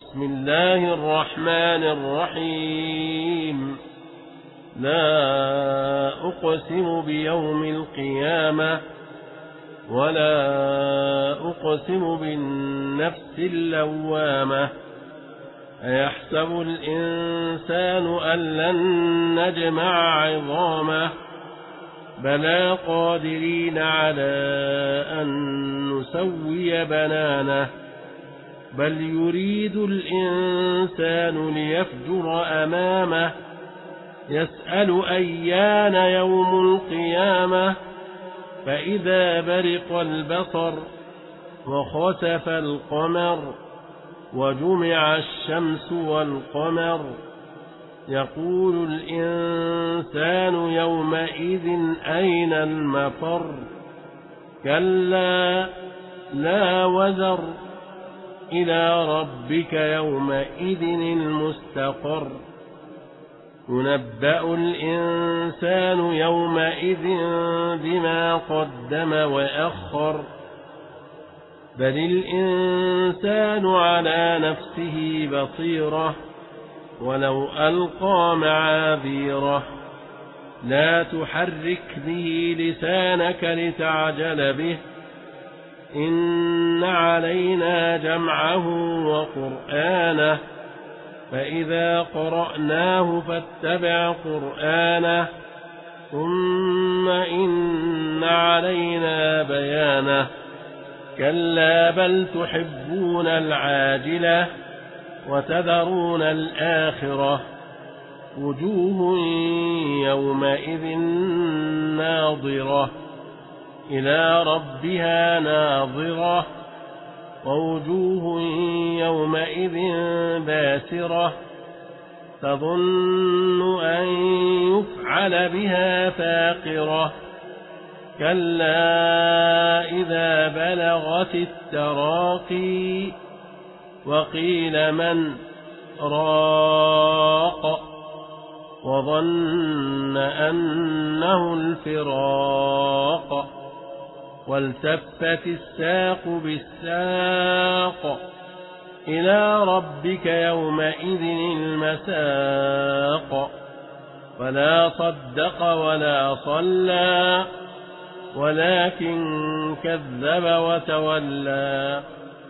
بسم الله الرحمن الرحيم لا أقسم بيوم القيامة ولا أقسم بالنفس اللوامة أيحسب الإنسان أن لن نجمع عظامه بلى قادرين على أن نسوي بنانه بل يريد الإنسان ليفجر أمامه يسأل أيان يوم القيامة فإذا برق البصر وخسف القمر وجمع الشمس والقمر يقول الإنسان يومئذ أين المفر كلا لا وزر إلى ربك يومئذ المستقر ينبأ الإنسان يومئذ بما قدم وأخر بل الإنسان على نفسه بصيرة ولو ألقى معاذيره لا تحرك به لسانك لتعجل به إن علينا جمعه وقرآنه فإذا قرأناه فاتبع قرآنه ثم إن علينا بيانه كلا بل تحبون العاجلة وتذرون الآخرة وجوه يومئذ ناظرة إلى ربها ناظرة ووجوه يومئذ باسرة تظن أن يفعل بها فاقرة كلا إذا بلغت التراقي وقيل من راق وظن أنه الفراق والتفت الساق بالساق إلى ربك يومئذ المساق فلا صدق ولا صلى ولكن كذب وتولى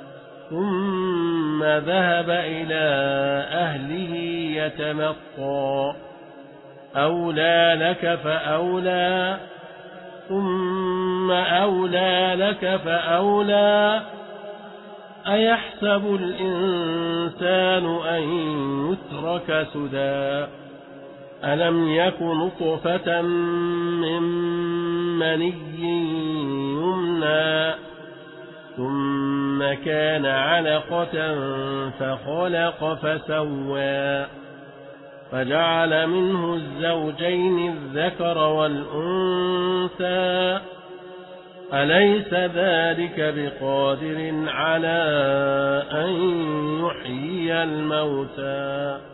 ثم ذهب إلى أهله يتمطى أولى لك فأولى ثم أولى لك فأولى أيحسب الإنسان أن يترك سدى ألم يك نطفة من مني يمنى ثم كان علقة فخلق فسوى فجعل منه الزوجين الذكر والأنثى أليس ذلك بقادر على أن يحيي الموتى